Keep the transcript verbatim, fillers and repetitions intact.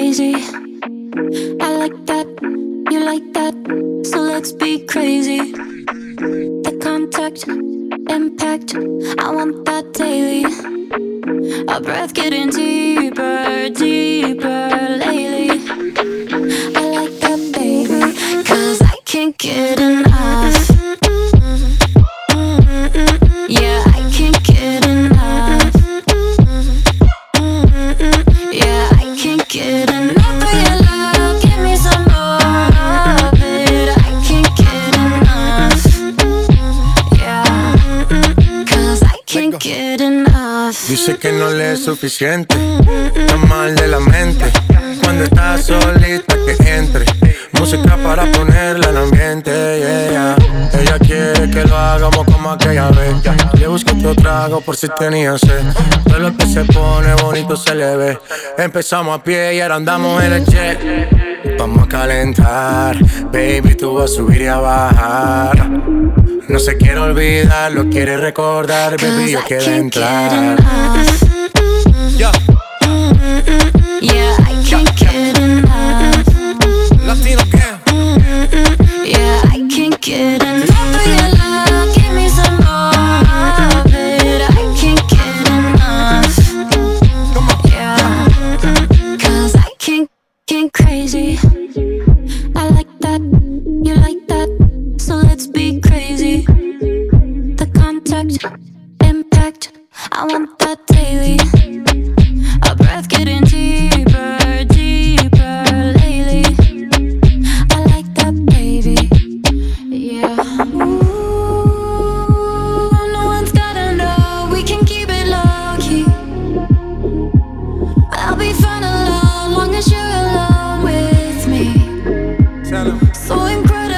crazy. I like that, you like that, so let's be crazy. The contact, impact, I want that daily. Our breath getting deeper, deeper lately. I like that, baby, 'cause I can't get enough. Yeah, I can't get enough. Yeah, I can't get enough of your love. Give me some more of it. I can't get enough. Yeah, 'cause I can't get enough. Dice que no le es suficiente, está mal de la mente. Cuando estás solita que entre música para ponerla en ambiente, yeah, yeah. Ella quiere que lo hagamos como aquella vez. Le busco otro trago por si tenía sed. Todo lo que se pone bonito se le ve. Empezamos a pie y ahora andamos en el jet. Vamos a calentar, baby, tú vas a subir y a bajar. No se quiere olvidar, lo quiere recordar, baby, yo quiero entrar. Yeah, yeah, I can't get enough. Latino can. Yeah, I can't get enough of your love. Give me some more of it. I can't get enough. Yeah, 'cause I can't get crazy. I like that, you like that, so let's be crazy. The contact, impact, I want that daily. Our breath getting deeper, deeper lately. I like that, baby. Yeah. Ooh, no one's gotta know. We can keep it low key. I'll be fine alone, long as you're alone with me. So incredible.